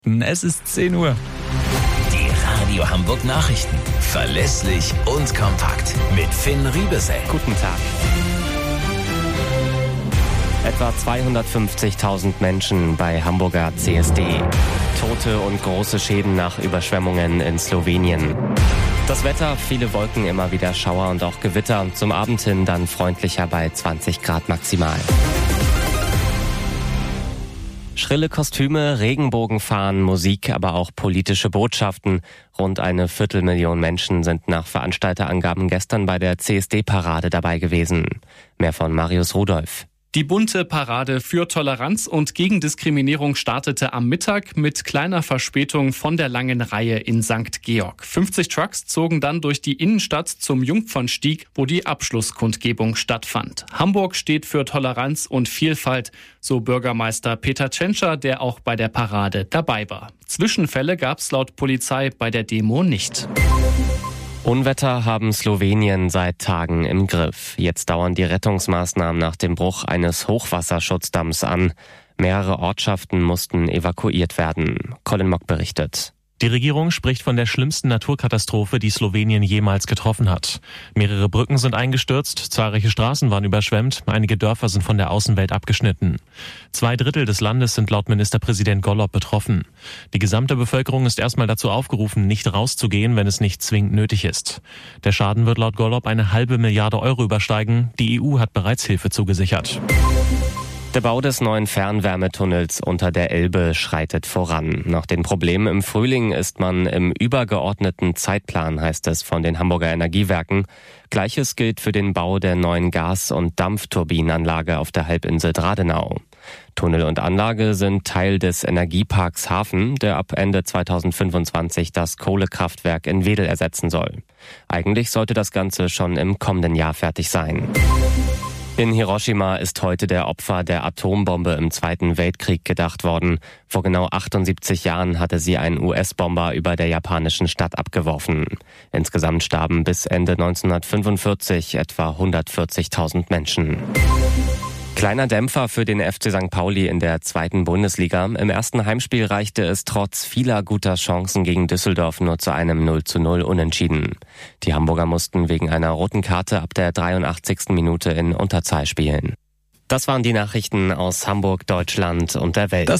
Es ist 10 Uhr. Die Radio Hamburg Nachrichten. Verlässlich und kompakt. Mit Finn Riebesell. Guten Tag. Etwa 250.000 Menschen bei Hamburger CSD. Tote und große Schäden nach Überschwemmungen in Slowenien. Das Wetter, viele Wolken, immer wieder Schauer und auch Gewitter. Zum Abend hin dann freundlicher bei 20 Grad maximal. Schrille Kostüme, Regenbogenfahnen, Musik, aber auch politische Botschaften. Rund 250.000 Menschen sind nach Veranstalterangaben gestern bei der CSD-Parade dabei gewesen. Mehr von Marius Rudolph. Die bunte Parade für Toleranz und gegen Diskriminierung startete am Mittag mit kleiner Verspätung von der langen Reihe in St. Georg. 50 Trucks zogen dann durch die Innenstadt zum Jungfernstieg, wo die Abschlusskundgebung stattfand. Hamburg steht für Toleranz und Vielfalt, so Bürgermeister Peter Tschentscher, der auch bei der Parade dabei war. Zwischenfälle gab's laut Polizei bei der Demo nicht. Unwetter haben Slowenien seit Tagen im Griff. Jetzt dauern die Rettungsmaßnahmen nach dem Bruch eines Hochwasserschutzdamms an. Mehrere Ortschaften mussten evakuiert werden. Colin Mock berichtet. Die Regierung spricht von der schlimmsten Naturkatastrophe, die Slowenien jemals getroffen hat. Mehrere Brücken sind eingestürzt, zahlreiche Straßen waren überschwemmt, einige Dörfer sind von der Außenwelt abgeschnitten. 2/3 des Landes sind laut Ministerpräsident Golob betroffen. Die gesamte Bevölkerung ist erstmal dazu aufgerufen, nicht rauszugehen, wenn es nicht zwingend nötig ist. Der Schaden wird laut Golob 1,5 Milliarde Euro übersteigen. Die EU hat bereits Hilfe zugesichert. Der Bau des neuen Fernwärmetunnels unter der Elbe schreitet voran. Nach den Problemen im Frühling ist man im übergeordneten Zeitplan, heißt es von den Hamburger Energiewerken. Gleiches gilt für den Bau der neuen Gas- und Dampfturbinenanlage auf der Halbinsel Dradenau. Tunnel und Anlage sind Teil des Energieparks Hafen, der ab Ende 2025 das Kohlekraftwerk in Wedel ersetzen soll. Eigentlich sollte das Ganze schon im kommenden Jahr fertig sein. In Hiroshima ist heute der Opfer der Atombombe im Zweiten Weltkrieg gedacht worden. Vor genau 78 Jahren hatte sie ein US-Bomber über der japanischen Stadt abgeworfen. Insgesamt starben bis Ende 1945 etwa 140.000 Menschen. Kleiner Dämpfer für den FC St. Pauli in der 2. Bundesliga. Im ersten Heimspiel reichte es trotz vieler guter Chancen gegen Düsseldorf nur zu einem 0:0 Unentschieden. Die Hamburger mussten wegen einer roten Karte ab der 83. Minute in Unterzahl spielen. Das waren die Nachrichten aus Hamburg, Deutschland und der Welt.